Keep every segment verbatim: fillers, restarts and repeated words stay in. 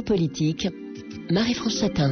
Géopolitique, Marie-France Chatin.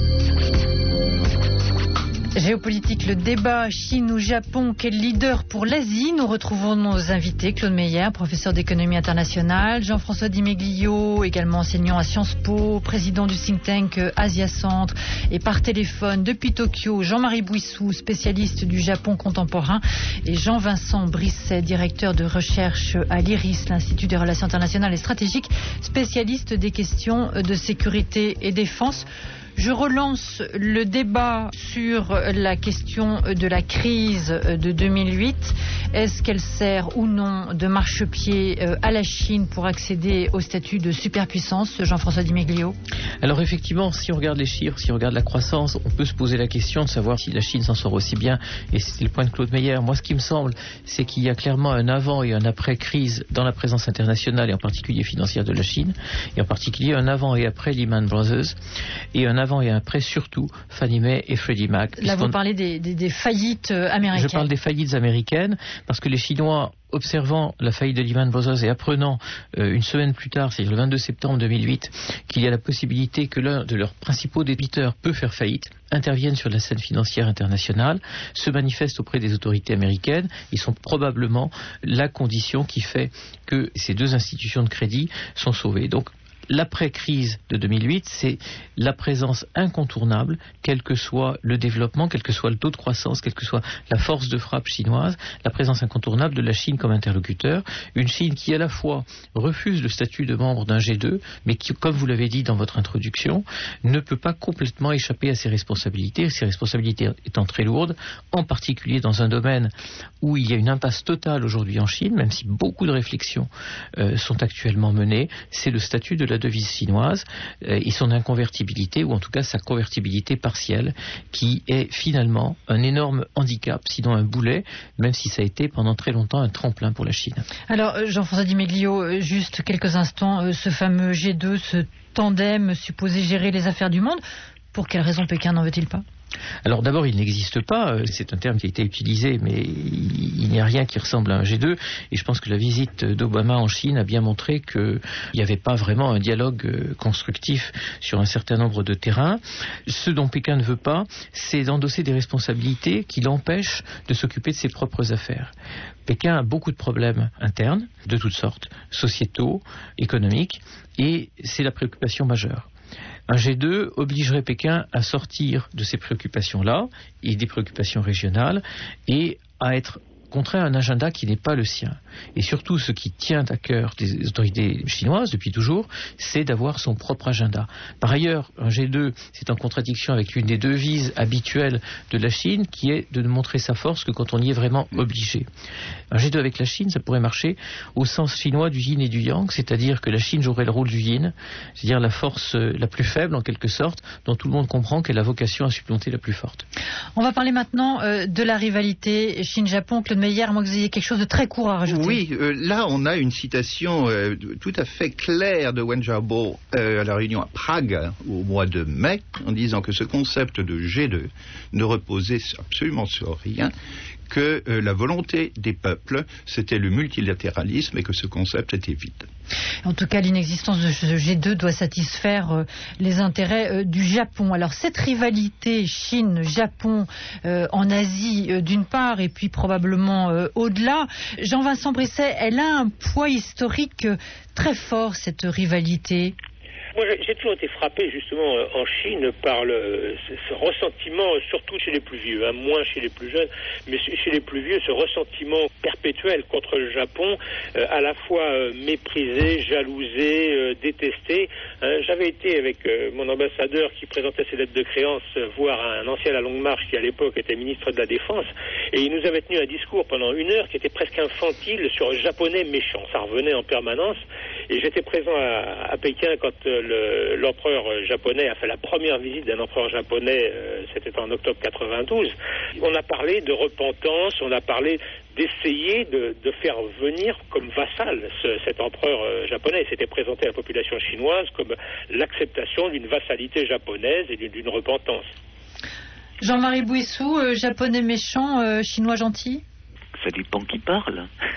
Géopolitique, le débat Chine ou Japon, quel leader pour l'Asie? Nous retrouvons nos invités, Claude Meyer, professeur d'économie internationale, Jean-François Di Meglio, également enseignant à Sciences Po, président du think tank Asia Centre, et par téléphone depuis Tokyo, Jean-Marie Bouissou, spécialiste du Japon contemporain, et Jean-Vincent Brisset, directeur de recherche à l'I R I S, l'Institut des Relations internationales et stratégiques, spécialiste des questions de sécurité et défense. Je relance le débat sur la question de la crise de deux mille huit. Est-ce qu'elle sert ou non de marchepied à la Chine pour accéder au statut de superpuissance? Jean-François Di Meglio. Alors effectivement, si on regarde les chiffres, si on regarde la croissance, on peut se poser la question de savoir si la Chine s'en sort aussi bien. Et c'était le point de Claude Meyer. Moi, ce qui me semble, c'est qu'il y a clairement un avant et un après crise dans la présence internationale et en particulier financière de la Chine. Et en particulier un avant et après Lehman Brothers. Et un avant et après surtout Fannie Mae et Freddie Mac. Là, vous parlez des, des, des faillites américaines. Je parle des faillites américaines parce que les Chinois, observant la faillite de Lehman Brothers et apprenant euh, une semaine plus tard, c'est-à-dire le vingt-deux septembre deux mille huit, qu'il y a la possibilité que l'un de leurs principaux débiteurs peut faire faillite, interviennent sur la scène financière internationale, se manifestent auprès des autorités américaines. Ils sont probablement la condition qui fait que ces deux institutions de crédit sont sauvées. Donc, l'après-crise de deux mille huit, c'est la présence incontournable, quel que soit le développement, quel que soit le taux de croissance, quelle que soit la force de frappe chinoise, la présence incontournable de la Chine comme interlocuteur. Une Chine qui, à la fois, refuse le statut de membre d'un G deux, mais qui, comme vous l'avez dit dans votre introduction, ne peut pas complètement échapper à ses responsabilités, ses responsabilités étant très lourdes, en particulier dans un domaine où il y a une impasse totale aujourd'hui en Chine, même si beaucoup de réflexions euh, sont actuellement menées, c'est le statut de la devise chinoise euh, et son inconvertibilité, ou en tout cas sa convertibilité partielle, qui est finalement un énorme handicap, sinon un boulet, même si ça a été pendant très longtemps un tremplin pour la Chine. Alors Jean-François Di Meglio, juste quelques instants, ce fameux G deux, ce tandem supposé gérer les affaires du monde, pour quelle raison Pékin n'en veut-il pas ? Alors d'abord, il n'existe pas, c'est un terme qui a été utilisé, mais il n'y a rien qui ressemble à un G deux, et je pense que la visite d'Obama en Chine a bien montré qu'il n'y avait pas vraiment un dialogue constructif sur un certain nombre de terrains. Ce dont Pékin ne veut pas, c'est d'endosser des responsabilités qui l'empêchent de s'occuper de ses propres affaires. Pékin a beaucoup de problèmes internes, de toutes sortes, sociétaux, économiques, et c'est la préoccupation majeure. Un G deux obligerait Pékin à sortir de ces préoccupations-là et des préoccupations régionales et à être contraint à un agenda qui n'est pas le sien. Et surtout, ce qui tient à cœur des autorités chinoises depuis toujours, c'est d'avoir son propre agenda. Par ailleurs, un G deux, c'est en contradiction avec l'une des devises habituelles de la Chine, qui est de ne montrer sa force que quand on y est vraiment obligé. Un G deux avec la Chine, ça pourrait marcher au sens chinois du yin et du yang, c'est-à-dire que la Chine jouerait le rôle du yin, c'est-à-dire la force la plus faible en quelque sorte, dont tout le monde comprend qu'elle a vocation à supplanter la plus forte. On va parler maintenant euh, de la rivalité Chine-Japon. Claude Meyer, à moins que vous ayez quelque chose de très court à rajouter. Oui, euh, là on a une citation euh, tout à fait claire de Wen Jiabo euh, à la réunion à Prague au mois de mai, en disant que ce concept de G deux ne reposait absolument sur rien, que euh, la volonté des peuples, c'était le multilatéralisme et que ce concept était vide. En tout cas, l'inexistence de ce G deux doit satisfaire euh, les intérêts euh, du Japon. Alors, cette rivalité Chine-Japon euh, en Asie, euh, d'une part, et puis probablement euh, au-delà, Jean-Vincent Brisset, elle a un poids historique euh, très fort, cette rivalité. Moi, j'ai toujours été frappé, justement, en Chine, par le, ce, ce ressentiment, surtout chez les plus vieux, hein, moins chez les plus jeunes, mais chez les plus vieux, ce ressentiment perpétuel contre le Japon, euh, à la fois euh, méprisé, jalousé, euh, détesté. Hein, j'avais été avec euh, mon ambassadeur qui présentait ses lettres de créance, euh, voir un ancien à la longue marche qui, à l'époque, était ministre de la Défense, et il nous avait tenu un discours pendant une heure qui était presque infantile sur un japonais méchant. Ça revenait en permanence, et j'étais présent à, à Pékin quand euh, Le, l'empereur japonais a fait la première visite d'un empereur japonais, euh, c'était en octobre quatre-vingt-douze. On a parlé de repentance, on a parlé d'essayer de, de faire venir comme vassal ce, cet empereur euh, japonais. Il s'était présenté à la population chinoise comme l'acceptation d'une vassalité japonaise et d'une, d'une repentance. Jean-Marie Bouissou, euh, japonais méchant, euh, chinois gentil ? Ça dépend qui parle.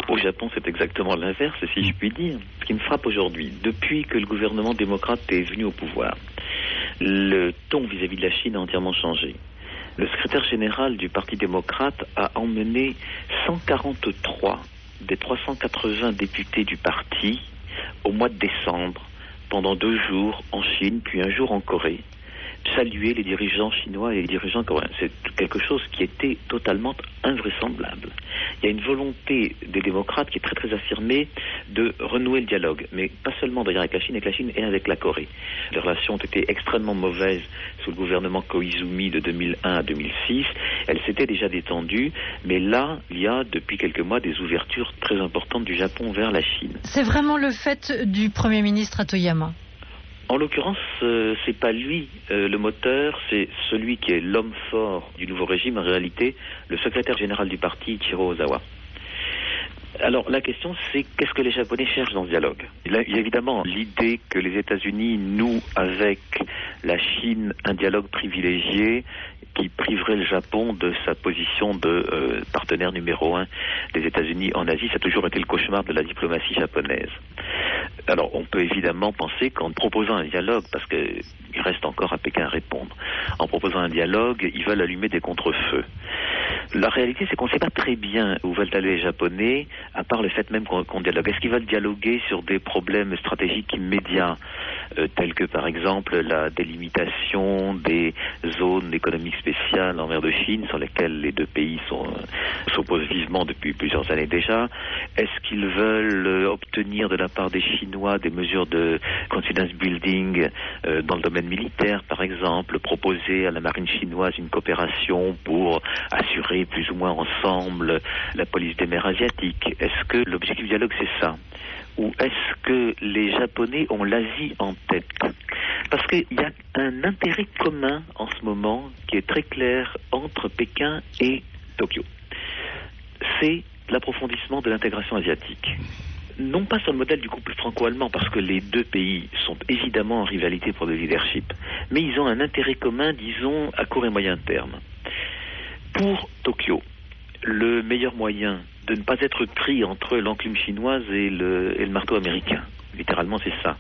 Au Japon, c'est exactement l'inverse, si je puis dire. Ce qui me frappe aujourd'hui, depuis que le gouvernement démocrate est venu au pouvoir, le ton vis-à-vis de la Chine a entièrement changé. Le secrétaire général du Parti démocrate a emmené cent quarante-trois des trois cent quatre-vingts députés du parti au mois de décembre, pendant deux jours en Chine, puis un jour en Corée, saluer les dirigeants chinois et les dirigeants coréens. C'est quelque chose qui était totalement invraisemblable. Il y a une volonté des démocrates qui est très très affirmée de renouer le dialogue, mais pas seulement d'ailleurs avec la Chine, avec la Chine et avec la Corée. Les relations ont été extrêmement mauvaises sous le gouvernement Koizumi de deux mille un à deux mille six. Elles s'étaient déjà détendues, mais là, il y a depuis quelques mois des ouvertures très importantes du Japon vers la Chine. C'est vraiment le fait du Premier ministre Hatoyama? En l'occurrence, euh, c'est pas lui euh, le moteur, c'est celui qui est l'homme fort du nouveau régime, en réalité, le secrétaire général du parti, Ichiro Ozawa. Alors la question c'est qu'est-ce que les Japonais cherchent dans ce dialogue? Il y a évidemment l'idée que les États-Unis nouent avec la Chine un dialogue privilégié qui priverait le Japon de sa position de euh, partenaire numéro un des États-Unis en Asie. Ça a toujours été le cauchemar de la diplomatie japonaise. Alors on peut évidemment penser qu'en proposant un dialogue, parce qu'il reste encore à Pékin à répondre, en proposant un dialogue, ils veulent allumer des contre-feux. La réalité, c'est qu'on ne sait pas très bien où veulent aller les Japonais, à part le fait même qu'on, qu'on dialogue. Est-ce qu'ils veulent dialoguer sur des problèmes stratégiques immédiats, euh, tels que par exemple la délimitation des zones économiques spéciales en mer de Chine, sur lesquelles les deux pays sont, euh, s'opposent vivement depuis plusieurs années déjà? Est-ce qu'ils veulent euh, obtenir de la part des Chinois des mesures de confidence building euh, dans le domaine militaire, par exemple, proposer à la marine chinoise une coopération pour assurer plus ou moins ensemble la police des mers asiatiques? Est-ce que l'objectif du dialogue c'est ça? Ou est-ce que les Japonais ont l'Asie en tête? Parce qu'il y a un intérêt commun en ce moment qui est très clair entre Pékin et Tokyo. C'est l'approfondissement de l'intégration asiatique. Non pas sur le modèle du couple franco-allemand, parce que les deux pays sont évidemment en rivalité pour le leadership, mais ils ont un intérêt commun, disons, à court et moyen terme. Pour Tokyo, le meilleur moyen de ne pas être pris entre l'enclume chinoise et le, et le marteau américain, littéralement c'est ça,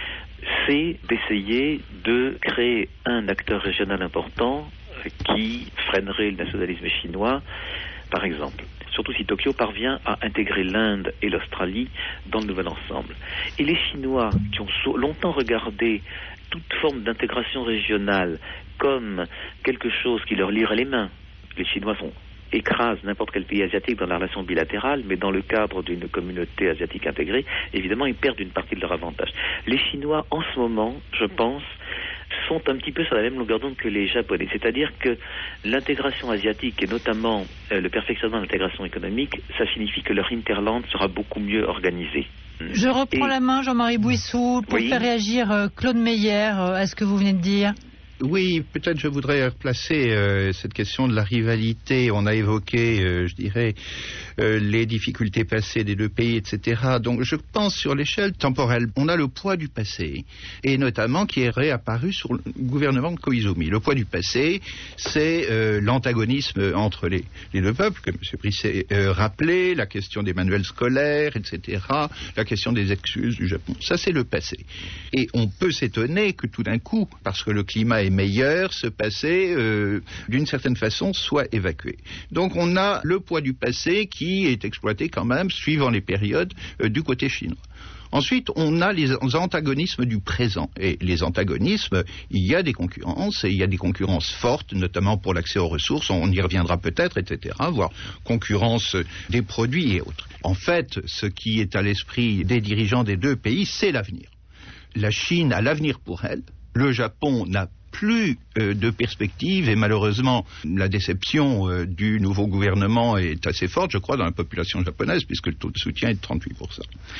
c'est d'essayer de créer un acteur régional important qui freinerait le nationalisme chinois, par exemple. Surtout si Tokyo parvient à intégrer l'Inde et l'Australie dans le nouvel ensemble. Et les Chinois, qui ont longtemps regardé toute forme d'intégration régionale comme quelque chose qui leur lierait les mains, les Chinois sont, écrasent n'importe quel pays asiatique dans la relation bilatérale, mais dans le cadre d'une communauté asiatique intégrée, évidemment, ils perdent une partie de leur avantage. Les Chinois, en ce moment, je pense, sont un petit peu sur la même longueur d'onde que les Japonais. C'est-à-dire que l'intégration asiatique, et notamment euh, le perfectionnement de l'intégration économique, ça signifie que leur hinterland sera beaucoup mieux organisé. Je reprends et... la main, Jean-Marie Bouissou, pour oui. faire réagir euh, Claude Meyer euh, à ce que vous venez de dire. Oui, peut-être je voudrais replacer euh, cette question de la rivalité. On a évoqué, euh, je dirais, euh, les difficultés passées des deux pays, et cetera. Donc je pense sur l'échelle temporelle, on a le poids du passé, et notamment qui est réapparu sur le gouvernement de Koizumi. Le poids du passé, c'est euh, l'antagonisme entre les, les deux peuples, que M. Brisset euh, rappelait, la question des manuels scolaires, et cetera, la question des excuses du Japon. Ça, c'est le passé. Et on peut s'étonner que tout d'un coup, parce que le climat est meilleur, ce passé, euh, d'une certaine façon, soit évacué. Donc on a le poids du passé qui est exploité quand même, suivant les périodes, euh, du côté chinois. Ensuite, on a les antagonismes du présent. Et les antagonismes, il y a des concurrences, et il y a des concurrences fortes, notamment pour l'accès aux ressources, on y reviendra peut-être, et cetera, voire concurrence des produits et autres. En fait, ce qui est à l'esprit des dirigeants des deux pays, c'est l'avenir. La Chine a l'avenir pour elle, le Japon n'a plus euh, de perspective, et malheureusement la déception euh, du nouveau gouvernement est assez forte, je crois, dans la population japonaise, puisque le taux de soutien est de trente-huit pour cent.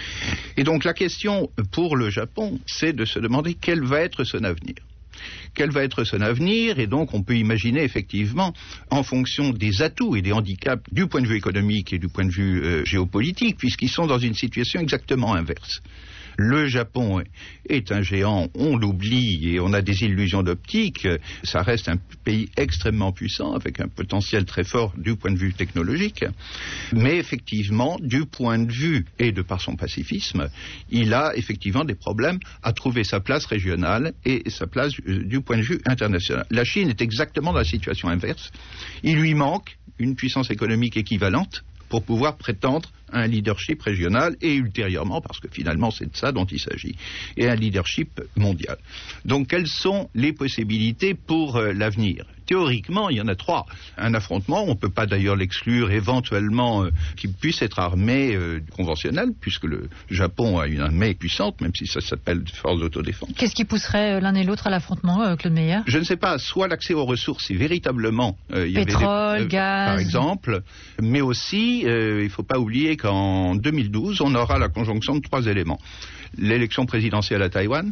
Et donc la question pour le Japon, c'est de se demander quel va être son avenir. Quel va être son avenir? Et donc on peut imaginer effectivement, en fonction des atouts et des handicaps du point de vue économique et du point de vue euh, géopolitique, puisqu'ils sont dans une situation exactement inverse. Le Japon est un géant, on l'oublie et on a des illusions d'optique. Ça reste un pays extrêmement puissant avec un potentiel très fort du point de vue technologique. Mais effectivement, du point de vue et de par son pacifisme, il a effectivement des problèmes à trouver sa place régionale et sa place du point de vue international. La Chine est exactement dans la situation inverse. Il lui manque une puissance économique équivalente pour pouvoir prétendre à un leadership régional et ultérieurement, parce que finalement c'est de ça dont il s'agit, et un leadership mondial. Donc quelles sont les possibilités pour euh, l'avenir ? Théoriquement, il y en a trois. Un affrontement, on ne peut pas d'ailleurs l'exclure éventuellement euh, qu'il puisse être armé euh, conventionnel, puisque le Japon a une armée puissante, même si ça s'appelle force d'autodéfense. Qu'est-ce qui pousserait l'un et l'autre à l'affrontement, euh, Claude Meyer ? Je ne sais pas, soit l'accès aux ressources, si véritablement euh, il y Pétrole, avait des, euh, gaz, par exemple, mais aussi, euh, il ne faut pas oublier qu'en deux mille douze, on aura la conjonction de trois éléments. L'élection présidentielle à Taïwan,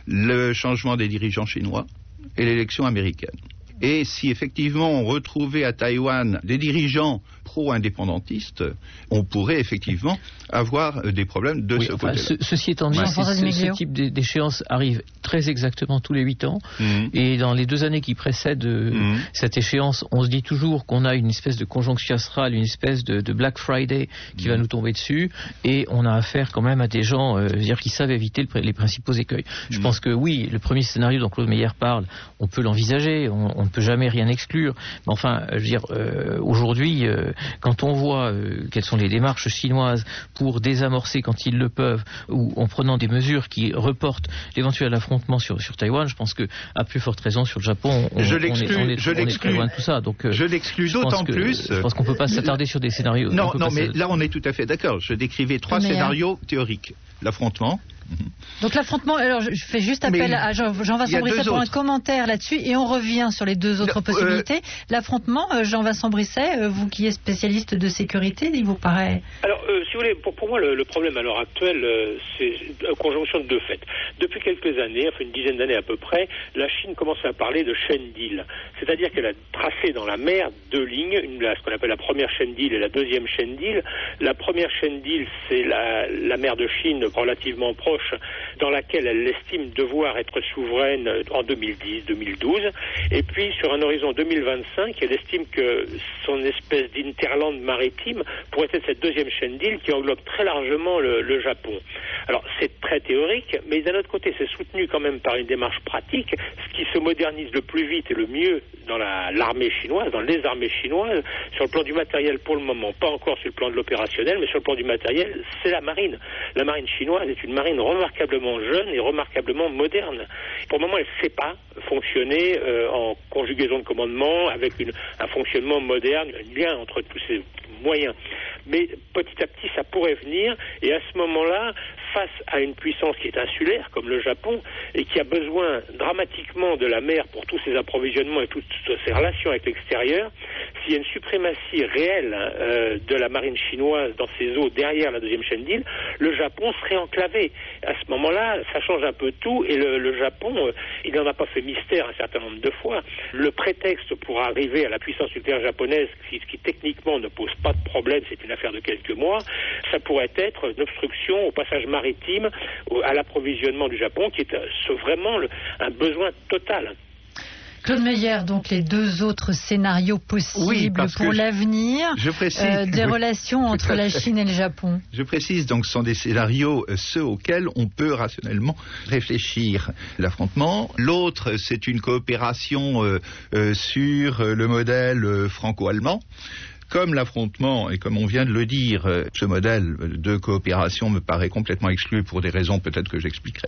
le changement des dirigeants chinois et l'élection américaine. Et si effectivement on retrouvait à Taïwan des dirigeants pro-indépendantistes, on pourrait effectivement avoir des problèmes de oui, ce enfin, côté-là. Ce, ceci étant dit, ouais. ce, ce, ce type d'échéance arrive très exactement tous les huit ans. Mmh. Et dans les deux années qui précèdent euh, mmh. cette échéance, on se dit toujours qu'on a une espèce de conjonction astrale, une espèce de, de Black Friday qui mmh. va nous tomber dessus. Et on a affaire quand même à des gens euh, dire, qui savent éviter le, les principaux écueils. Mmh. Je pense que oui, le premier scénario dont Claude Meyer parle, on peut l'envisager, on, on ne peut jamais rien exclure. Mais enfin, je veux dire, euh, aujourd'hui, euh, quand on voit euh, quelles sont les démarches chinoises pour désamorcer quand ils le peuvent, ou en prenant des mesures qui reportent l'éventuel affrontement sur, sur Taïwan, je pense que à plus forte raison sur le Japon, on, je on, est, on, est, je on est très loin de tout ça. Donc, euh, je l'exclus d'autant que, plus. Je pense qu'on ne peut pas s'attarder sur des scénarios. Non, non, mais là on est tout à fait d'accord. Je décrivais trois mais scénarios hein. théoriques. L'affrontement. Donc l'affrontement, alors je fais juste appel mais à Jean-Vincent Brisset pour autres. un commentaire là-dessus et on revient sur les deux autres le, possibilités. Euh, l'affrontement, Jean-Vincent Brisset, vous qui êtes spécialiste de sécurité, il vous paraît... Alors, euh, si vous voulez, pour, pour moi, le, le problème à l'heure actuelle, euh, c'est une conjonction de deux faits. Depuis quelques années, enfin une dizaine d'années à peu près, la Chine commence à parler de chaîne d'îles. C'est-à-dire qu'elle a tracé dans la mer deux lignes, une, la, ce qu'on appelle la première chaîne d'îles et la deuxième chaîne d'îles. La première chaîne d'îles, c'est la, la mer de Chine relativement proche, dans laquelle elle estime devoir être souveraine en deux mille dix deux mille douze. Et puis, sur un horizon deux mille vingt-cinq, elle estime que son espèce d'interland maritime pourrait être cette deuxième chaîne d'îles qui englobe très largement le, le Japon. Alors, c'est très théorique, mais d'un autre côté, c'est soutenu quand même par une démarche pratique. Ce qui se modernise le plus vite et le mieux dans la, l'armée chinoise, dans les armées chinoises, sur le plan du matériel pour le moment, pas encore sur le plan de l'opérationnel, mais sur le plan du matériel, c'est la marine. La marine chinoise est une marine remarquablement jeune et remarquablement moderne. Pour le moment, elle ne sait pas fonctionner euh, en conjugaison de commandement avec une, un fonctionnement moderne, un lien entre tous ces moyens. Mais petit à petit, ça pourrait venir, et à ce moment-là, face à une puissance qui est insulaire, comme le Japon, et qui a besoin dramatiquement de la mer pour tous ses approvisionnements et toutes ses relations avec l'extérieur, s'il y a une suprématie réelle euh, de la marine chinoise dans ses eaux derrière la deuxième chaîne d'îles, le Japon serait enclavé. À ce moment-là, ça change un peu tout, et le, le Japon, euh, il n'en a pas fait mystère un certain nombre de fois. Le prétexte pour arriver à la puissance nucléaire japonaise, qui, qui techniquement ne pose pas de problème, c'est une affaire de quelques mois, ça pourrait être une obstruction au passage maritime, à l'approvisionnement du Japon, qui est vraiment le, un besoin total. Claude Meyer, donc les deux autres scénarios possibles oui, pour l'avenir je, je précise, euh, des oui, relations entre la Chine et le Japon. Je précise, donc ce sont des scénarios, euh, ceux auxquels on peut rationnellement réfléchir. L'affrontement. L'autre, c'est une coopération euh, euh, sur le modèle euh, franco-allemand. Comme l'affrontement, et comme on vient de le dire, ce modèle de coopération me paraît complètement exclu pour des raisons peut-être que j'expliquerai.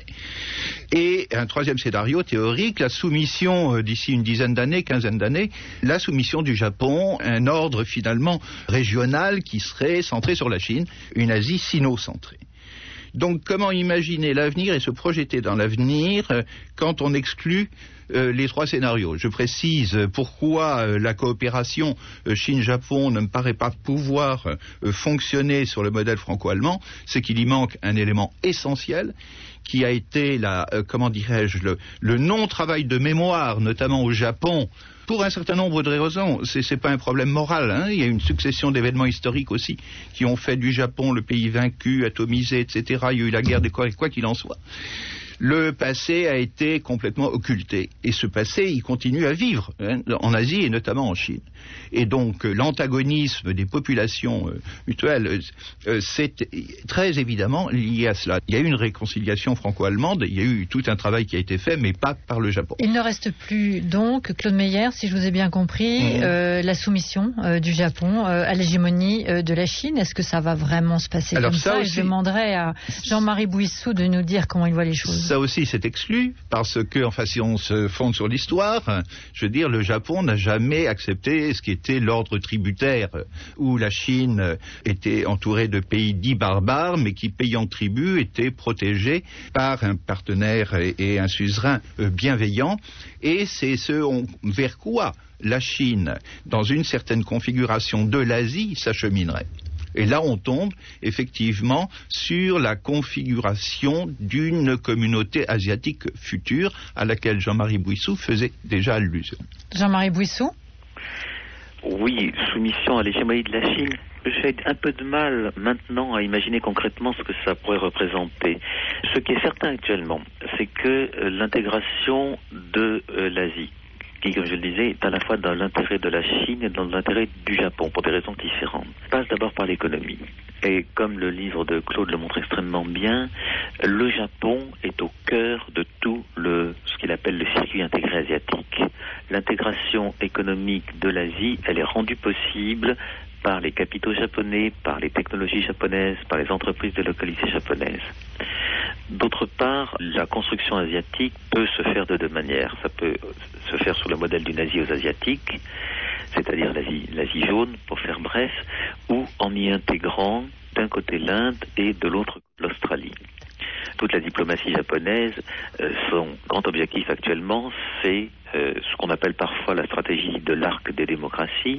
Et un troisième scénario théorique, la soumission d'ici une dizaine d'années, quinzaine d'années, la soumission du Japon, un ordre finalement régional qui serait centré sur la Chine, une Asie sino-centrée. Donc comment imaginer l'avenir et se projeter dans l'avenir euh, quand on exclut euh, les trois scénarios. Je précise euh, pourquoi euh, la coopération euh, Chine-Japon ne me paraît pas pouvoir euh, fonctionner sur le modèle franco-allemand, c'est qu'il y manque un élément essentiel qui a été la, euh, comment dirais-je, le, le non-travail de mémoire, notamment au Japon, Pour un certain nombre de raisons, c'est, c'est pas un problème moral. Hein. Il y a une succession d'événements historiques aussi qui ont fait du Japon le pays vaincu, atomisé, et cetera. Il y a eu la guerre des Corées, quoi qu'il en soit. Le passé a été complètement occulté. Et ce passé, il continue à vivre hein, en Asie et notamment en Chine. Et donc, euh, l'antagonisme des populations euh, mutuelles, euh, c'est très évidemment lié à cela. Il y a eu une réconciliation franco-allemande, il y a eu tout un travail qui a été fait, mais pas par le Japon. Il ne reste plus donc, Claude Meyer, si je vous ai bien compris, mmh. euh, la soumission euh, du Japon euh, à l'hégémonie euh, de la Chine. Est-ce que ça va vraiment se passer Alors comme ça, ça aussi... Et je demanderai à Jean-Marie Bouissou de nous dire comment il voit les choses. Ça aussi, c'est exclu, parce que, enfin, si on se fonde sur l'histoire, je veux dire, le Japon n'a jamais accepté ce qui était l'ordre tributaire, où la Chine était entourée de pays dits barbares, mais qui, payant tribut, étaient protégés par un partenaire et, et un suzerain bienveillant. Et c'est ce on, vers quoi la Chine, dans une certaine configuration de l'Asie, s'acheminerait. Et là, on tombe effectivement sur la configuration d'une communauté asiatique future à laquelle Jean-Marie Bouissou faisait déjà allusion. Jean-Marie Bouissou ? Oui, soumission à l'hégémonie de la Chine. J'ai un peu de mal maintenant à imaginer concrètement ce que ça pourrait représenter. Ce qui est certain actuellement, c'est que euh, l'intégration de euh, l'Asie, qui, comme je le disais, est à la fois dans l'intérêt de la Chine et dans l'intérêt du Japon, pour des raisons différentes, passe d'abord par l'économie. Et comme le livre de Claude le montre extrêmement bien, le Japon est au cœur de tout le, ce qu'il appelle le circuit intégré asiatique. L'intégration économique de l'Asie, elle est rendue possible par les capitaux japonais, par les technologies japonaises, par les entreprises délocalisées japonaises. D'autre part, la construction asiatique peut se faire de deux manières. Ça peut se faire sous le modèle d'une Asie aux Asiatiques, c'est-à-dire l'Asie, l'Asie jaune, pour faire bref, ou en y intégrant d'un côté l'Inde et de l'autre l'Australie. Toute la diplomatie japonaise, euh, son grand objectif actuellement, c'est euh, ce qu'on appelle parfois la stratégie de l'arc des démocraties,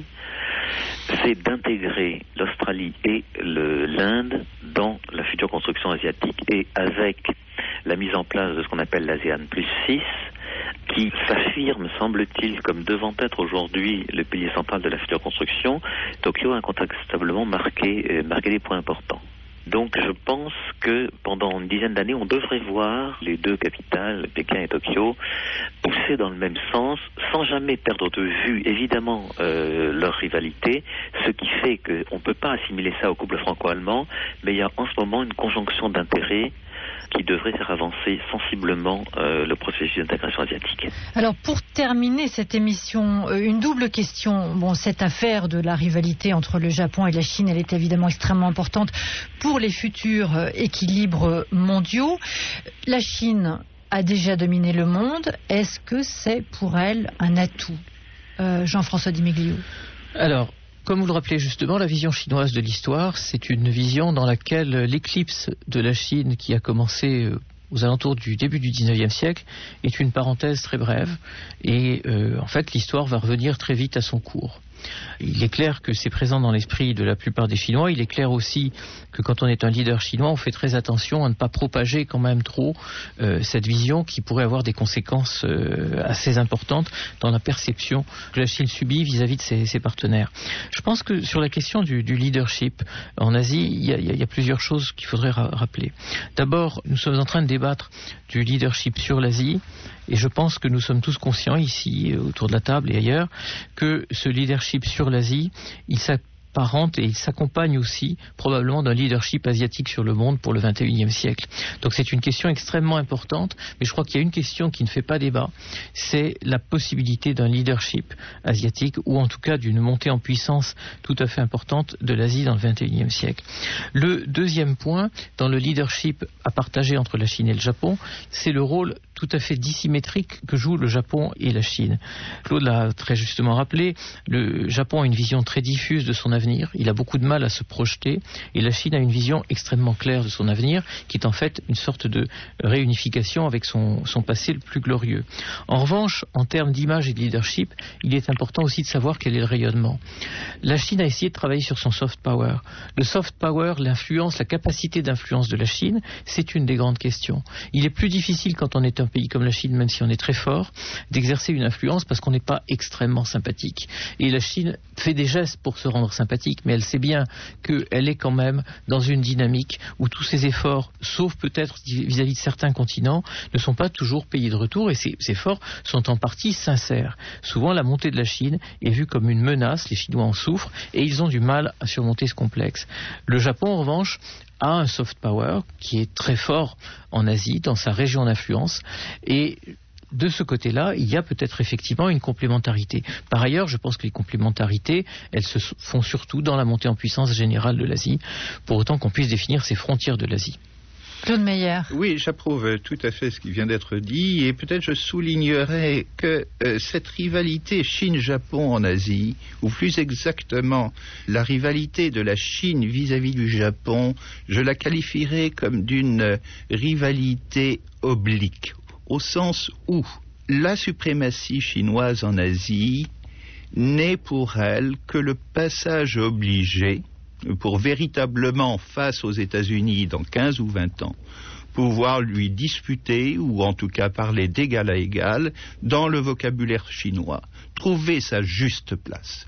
c'est d'intégrer l'Australie et le, l'Inde dans la future construction asiatique. Et avec la mise en place de ce qu'on appelle l'ASEAN plus six, qui s'affirme, semble-t-il, comme devant être aujourd'hui le pilier central de la future construction, Tokyo a incontestablement marqué, euh, marqué des points importants. Donc je pense que pendant une dizaine d'années, on devrait voir les deux capitales, Pékin et Tokyo, pousser dans le même sens, sans jamais perdre de vue, évidemment, euh, leur rivalité, ce qui fait qu'on ne peut pas assimiler ça au couple franco-allemand, mais il y a en ce moment une conjonction d'intérêts qui devrait faire avancer sensiblement euh, le processus d'intégration asiatique. Alors pour terminer cette émission, euh, une double question. Bon, cette affaire de la rivalité entre le Japon et la Chine, elle est évidemment extrêmement importante pour les futurs euh, équilibres mondiaux. La Chine a déjà dominé le monde. Est-ce que c'est pour elle un atout, euh, Jean-François Di Meglio ? Alors, comme vous le rappelez justement, la vision chinoise de l'histoire, c'est une vision dans laquelle l'éclipse de la Chine qui a commencé aux alentours du début du dix-neuvième siècle est une parenthèse très brève et euh, en fait l'histoire va revenir très vite à son cours. Il est clair que c'est présent dans l'esprit de la plupart des Chinois. Il est clair aussi que quand on est un leader chinois, on fait très attention à ne pas propager quand même trop euh, cette vision qui pourrait avoir des conséquences euh, assez importantes dans la perception que la Chine subit vis-à-vis de ses, ses partenaires. Je pense que sur la question du, du leadership en Asie, il y a, il y a plusieurs choses qu'il faudrait ra- rappeler. D'abord, nous sommes en train de débattre du leadership sur l'Asie. Et je pense que nous sommes tous conscients ici, autour de la table et ailleurs, que ce leadership sur l'Asie, il s'apparente et il s'accompagne aussi probablement d'un leadership asiatique sur le monde pour le vingt et unième siècle. Donc c'est une question extrêmement importante, mais je crois qu'il y a une question qui ne fait pas débat, c'est la possibilité d'un leadership asiatique ou en tout cas d'une montée en puissance tout à fait importante de l'Asie dans le vingt et unième siècle. Le deuxième point, dans le leadership à partager entre la Chine et le Japon, c'est le rôle tout à fait dissymétrique que jouent le Japon et la Chine. Claude l'a très justement rappelé, le Japon a une vision très diffuse de son avenir, il a beaucoup de mal à se projeter, et la Chine a une vision extrêmement claire de son avenir, qui est en fait une sorte de réunification avec son, son passé le plus glorieux. En revanche, en termes d'image et de leadership, il est important aussi de savoir quel est le rayonnement. La Chine a essayé de travailler sur son soft power. Le soft power, l'influence, la capacité d'influence de la Chine, c'est une des grandes questions. Il est plus difficile quand on est un un pays comme la Chine, même si on est très fort, d'exercer une influence parce qu'on n'est pas extrêmement sympathique. Et la Chine fait des gestes pour se rendre sympathique, mais elle sait bien qu'elle est quand même dans une dynamique où tous ses efforts, sauf peut-être vis-à-vis de certains continents, ne sont pas toujours payés de retour, et ces efforts sont en partie sincères. Souvent, la montée de la Chine est vue comme une menace, les Chinois en souffrent, et ils ont du mal à surmonter ce complexe. Le Japon, en revanche, a un soft power qui est très fort en Asie, dans sa région d'influence, et de ce côté-là, il y a peut-être effectivement une complémentarité. Par ailleurs, je pense que les complémentarités, elles se font surtout dans la montée en puissance générale de l'Asie, pour autant qu'on puisse définir ces frontières de l'Asie. Claude Meyer. Oui, j'approuve tout à fait ce qui vient d'être dit, et peut-être je soulignerai que euh, cette rivalité Chine-Japon en Asie, ou plus exactement la rivalité de la Chine vis-à-vis du Japon, je la qualifierais comme d'une rivalité oblique, au sens où la suprématie chinoise en Asie n'est pour elle que le passage obligé pour véritablement, face aux États-Unis dans quinze ou vingt ans, pouvoir lui disputer, ou en tout cas parler d'égal à égal, dans le vocabulaire chinois, trouver sa juste place.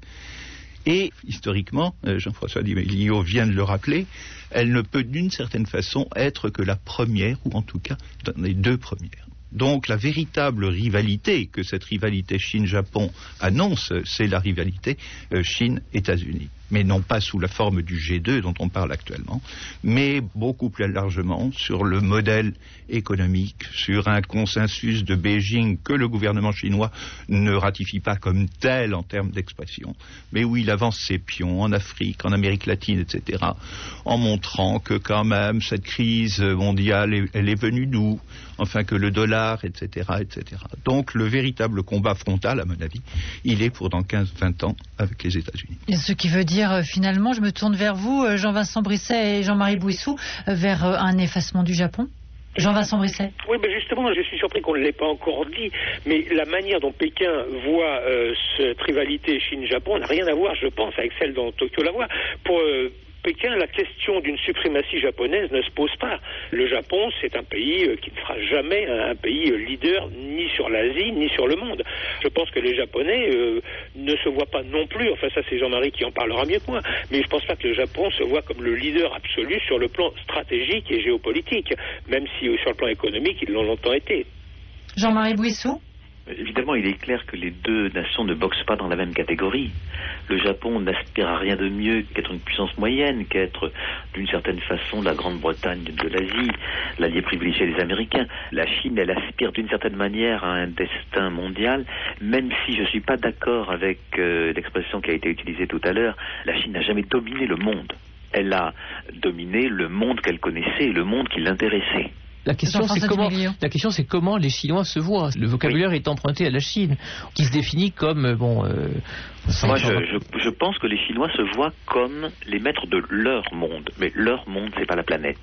Et, historiquement, Jean-François Di Meglio vient de le rappeler, elle ne peut d'une certaine façon être que la première, ou en tout cas dans les deux premières. Donc la véritable rivalité que cette rivalité Chine-Japon annonce, c'est la rivalité euh, Chine-États-Unis. Mais non pas sous la forme du G deux dont on parle actuellement, mais beaucoup plus largement sur le modèle économique, sur un consensus de Beijing que le gouvernement chinois ne ratifie pas comme tel en termes d'expression, mais où il avance ses pions en Afrique, en Amérique latine, et cetera, en montrant que quand même cette crise mondiale, elle est venue d'où, enfin que le dollar, et cetera, et cetera. Donc le véritable combat frontal, à mon avis, il est pour dans quinze à vingt ans avec les États-Unis. Et ce qui veut dire finalement, je me tourne vers vous, Jean-Vincent Brisset et Jean-Marie Bouissou, vers un effacement du Japon. Jean-Vincent Brisset. Oui, mais justement, je suis surpris qu'on ne l'ait pas encore dit, mais la manière dont Pékin voit euh, cette rivalité Chine-Japon n'a rien à voir, je pense, avec celle dont Tokyo la voit. Pour euh, Pékin, la question d'une suprématie japonaise ne se pose pas. Le Japon, c'est un pays euh, qui ne sera jamais un, un pays euh, leader ni sur l'Asie, ni sur le monde. Je pense que les Japonais euh, ne se voient pas non plus, enfin ça c'est Jean-Marie qui en parlera mieux que moi, mais je pense pas que le Japon se voit comme le leader absolu sur le plan stratégique et géopolitique, même si euh, sur le plan économique, ils l'ont longtemps été. Jean-Marie Bouissou. Évidemment, il est clair que les deux nations ne boxent pas dans la même catégorie. Le Japon n'aspire à rien de mieux qu'être une puissance moyenne, qu'être d'une certaine façon la Grande-Bretagne de l'Asie, l'allié privilégié des Américains. La Chine, elle aspire d'une certaine manière à un destin mondial, même si je ne suis pas d'accord avec euh, l'expression qui a été utilisée tout à l'heure. La Chine n'a jamais dominé le monde. Elle a dominé le monde qu'elle connaissait et le monde qui l'intéressait. La question, c'est comment, la question, c'est comment les Chinois se voient. Le vocabulaire oui. est emprunté à la Chine, qui se définit comme... bon. Euh, Moi, je, je, je pense que les Chinois se voient comme les maîtres de leur monde. Mais leur monde, c'est pas la planète.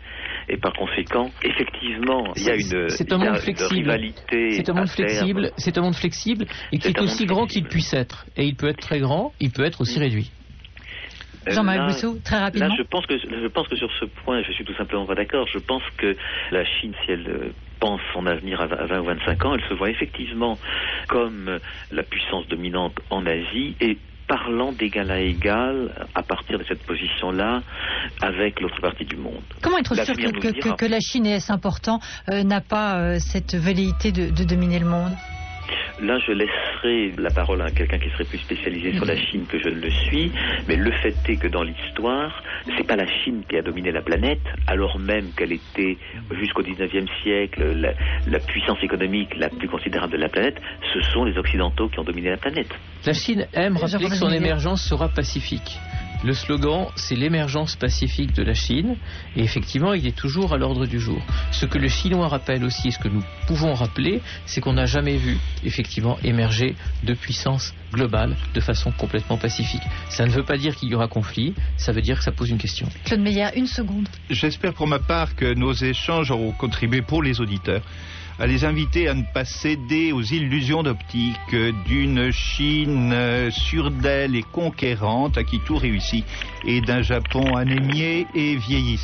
Et par conséquent, effectivement, il y a une, c'est un monde flexible. rivalité. C'est un monde flexible. C'est un monde flexible et qui est, est aussi grand qu'il puisse être. Et il peut être très grand, il peut être aussi mmh. réduit. Jean-Marie Bouissou, très rapidement. Là, je pense que je pense que sur ce point, je suis tout simplement pas d'accord. Je pense que la Chine, si elle pense son avenir à vingt ou vingt-cinq ans, elle se voit effectivement comme la puissance dominante en Asie et parlant d'égal à égal à partir de cette position-là avec l'autre partie du monde. Comment être sûr que, que, que, que la Chine, et est-ce important, euh, n'a pas euh, cette velléité de, de dominer le monde ? Là, je laisserai la parole à quelqu'un qui serait plus spécialisé sur la Chine que je ne le suis, mais le fait est que dans l'histoire, c'est pas la Chine qui a dominé la planète, alors même qu'elle était jusqu'au dix-neuvième siècle la, la puissance économique la plus considérable de la planète. Ce sont les Occidentaux qui ont dominé la planète. La Chine aime rappeler que son émergence sera pacifique. Le slogan, c'est l'émergence pacifique de la Chine, et effectivement, il est toujours à l'ordre du jour. Ce que le Chinois rappelle aussi, et ce que nous pouvons rappeler, c'est qu'on n'a jamais vu, effectivement, émerger de puissance globale de façon complètement pacifique. Ça ne veut pas dire qu'il y aura conflit, ça veut dire que ça pose une question. Claude Meyer, une seconde. J'espère pour ma part que nos échanges auront contribué pour les auditeurs à les inviter à ne pas céder aux illusions d'optique d'une Chine sûre d'elle et conquérante à qui tout réussit, et d'un Japon anémié et vieillissant.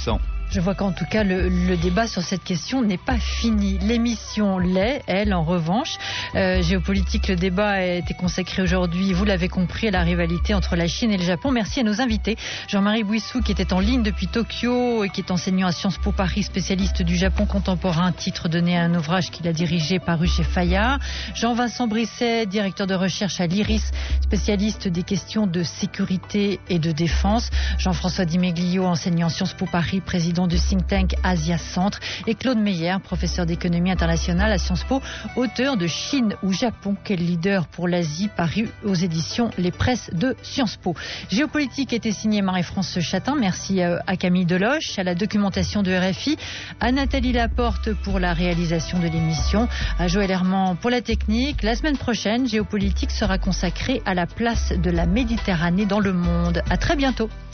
Je vois qu'en tout cas, le, le débat sur cette question n'est pas fini. L'émission l'est, elle, en revanche. Euh, géopolitique, le débat a été consacré aujourd'hui, vous l'avez compris, à la rivalité entre la Chine et le Japon. Merci à nos invités. Jean-Marie Bouissou, qui était en ligne depuis Tokyo et qui est enseignant à Sciences Po Paris, spécialiste du Japon contemporain, titre donné à un ouvrage qu'il a dirigé, paru chez Fayard. Jean-Vincent Brisset, directeur de recherche à l'IRIS, spécialiste des questions de sécurité et de défense. Jean-François Di Meglio, enseignant Sciences Po Paris, président du think tank Asia Centre, et Claude Meyer, professeur d'économie internationale à Sciences Po, auteur de Chine ou Japon, quel leader pour l'Asie, paru aux éditions Les Presses de Sciences Po. Géopolitique était signé Marie-France Chatin. Merci à Camille Deloche, à la documentation de R F I, à Nathalie Laporte pour la réalisation de l'émission, à Joël Herman pour la technique. La semaine prochaine, Géopolitique sera consacrée à la place de la Méditerranée dans le monde. À très bientôt.